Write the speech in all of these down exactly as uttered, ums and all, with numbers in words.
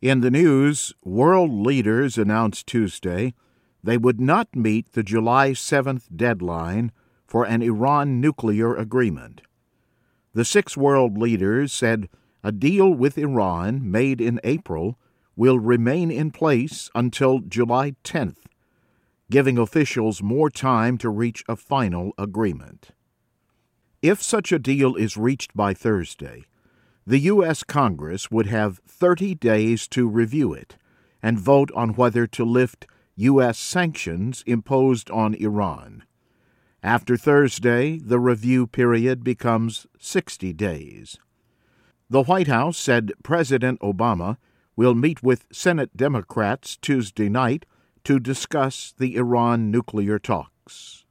In the news, world leaders announced Tuesday they would not meet the July seventh deadline for an Iran nuclear agreement. The six world leaders said a deal with Iran made in April will remain in place until July tenth, giving officials more time to reach a final agreement. If such a deal is reached by Thursday, the U S. Congress would have thirty days to review it and vote on whether to lift U S sanctions imposed on Iran. After Thursday, the review period becomes sixty days. The White House said President Obama will meet with Senate Democrats Tuesday night to discuss the Iran nuclear talks.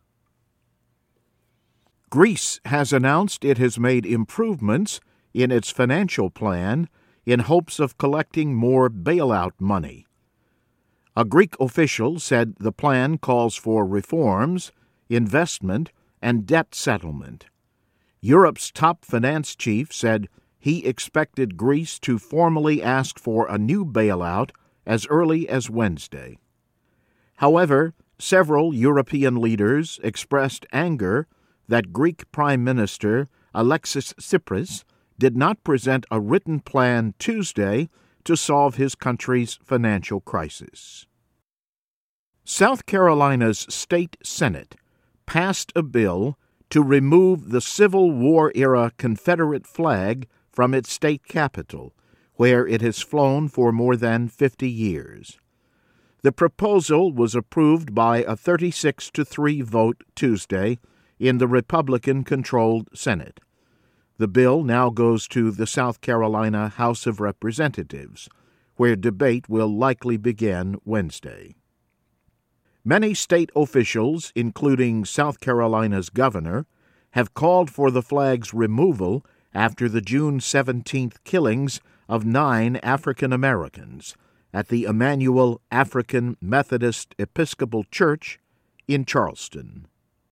Greece has announced it has made improvements in its financial plan in hopes of collecting more bailout money. A Greek official said the plan calls for reforms, investment, and debt settlement. Europe's top finance chief said he expected Greece to formally ask for a new bailout as early as Wednesday. However, several European leaders expressed anger that Greek Prime Minister Alexis Tsipras did not present a written plan Tuesday to solve his country's financial crisis. South Carolina's state Senate passed a bill to remove the Civil War-era Confederate flag from its state capital, where it has flown for more than fifty years. The proposal was approved by a thirty-six to three vote Tuesday in the Republican-controlled Senate. The bill now goes to the South Carolina House of Representatives, where debate will likely begin Wednesday. Many state officials, including South Carolina's governor, have called for the flag's removal after the June seventeenth killings of nine African Americans at the Emmanuel African Methodist Episcopal Church in Charleston.